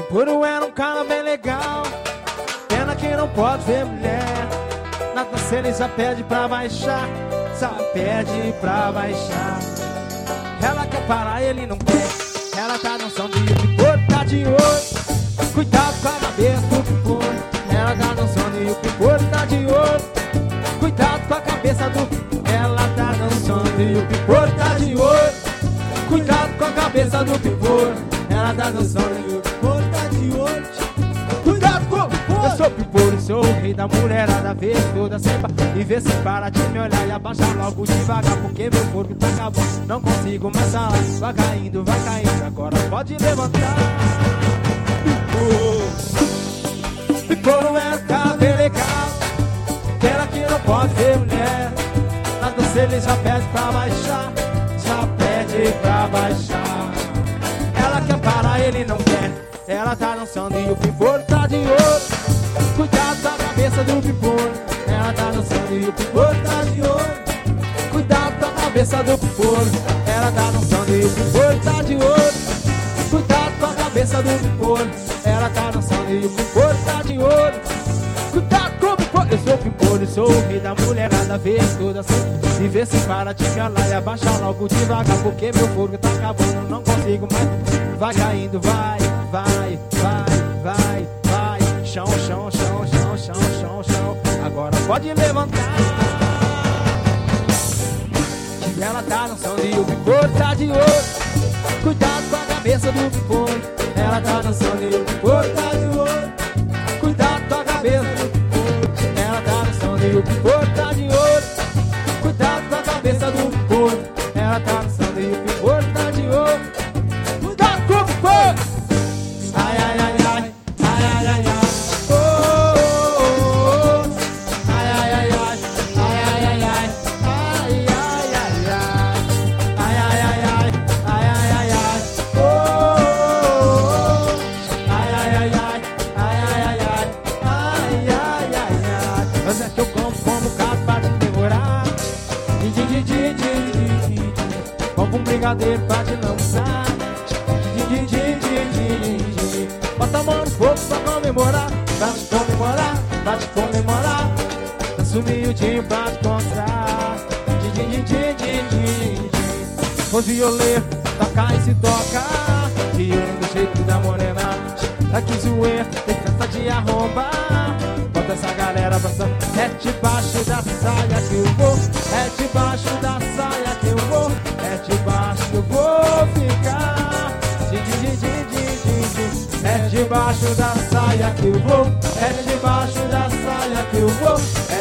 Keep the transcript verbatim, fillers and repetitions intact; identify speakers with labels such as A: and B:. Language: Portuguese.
A: Pimpolho era um cara bem legal, pena que não pode ver mulher. Na dança ele já pede pra baixar, só pede pra baixar. Ela quer parar, ele não quer. Ela tá dançando e o pimpolho tá de olho. Cuidado com a cabeça do pimpolho. Ela tá dançando e o pimpolho tá de olho. Cuidado com a cabeça do pimpolho. Ela tá dançando e o pimpolho tá de olho. Cuidado com a cabeça do pimpolho. Ela tá dançando e o pimpolho tá de olho. Cuidado com o pimpolho. Eu sou pimpolho, sou o rei da mulherada. Vê toda sempa e vê se para de me olhar. E abaixa logo devagar, porque meu corpo tá acabando. Não consigo mais falar. Vai caindo, vai caindo, agora pode levantar. Pimpolho, pimpolho é um cara bem legal, pena que não pode ver mulher. Na dança ele já pede pra baixar, já pede pra baixar. Ela quer parar, ele não quer. Ela tá dançando e o pimpolho tá de olho. Cuidado com a cabeça do pimpolho. Ela tá dançando e o pimpolho tá de olho. Cuidado com a cabeça do pimpolho. Ela tá dançando e o pimpolho tá de olho. Cuidado com a cabeça do pimpolho. Ela tá dançando e o pimpolho tá de olho. Cuidado com o pimpolho. Eu sou o pimpolho, sou o rei da mulherada. Vê toda assim e vê se para de me olhar. E abaixa logo devagar, porque meu corpo tá acabando. Não consigo mais. Vai caindo, vai, vai, vai, vai, vai. Chão, chão, chão, chão, chão, chão, chão. Agora pode levantar. E ela tá dançando e o pimpolho tá de olho. Cuidado com a cabeça do pimpolho. Ela tá dançando e o pimpolho tá de olho. Cuidado com a cabeça do pimpolho. Ela tá dançando e o pimpolho tá de olho. Cuidado com a cabeça do pimpolho. Ela tá dançando e o pimpolho tá de olho. Cuidado com o pimpolho. Ai, ai, ai, ai. Ai, ai, ai, ai. Oh, oh, oh, oh. Ai, ai, ai, ai. Ai, ai, ai, ai. Ai, ai, ai, ai. Ai, ai, ai, ai. Ai, ai, ai, ai. Oh, oh, oh. Ai, ai, ai, ai. Ai, ai, ai, ai. Ai, ai, ai, ai. Mas é que eu como como gato pra te devorar. Din, din, din, din, din, din. Como um brigadeiro pra te lançar. Din, din, din, din, din, din. Bota a mão no fogo pra comemorar. Pra te comemorar, pra te comemorar. Danço miudinho pra te encontrar. Din, din, din, din, din, din, din. O violeiro toca e se toca. E eu do jeito da morena. Aqui zoeira, tem festa de arromba. Bota essa galera dançando. É debaixo da saia que eu vou. É debaixo da saia que eu vou. É debaixo que eu vou ficar. Din, din, din, din, din, din. É debaixo da saia que eu vou. É debaixo da saia que eu vou.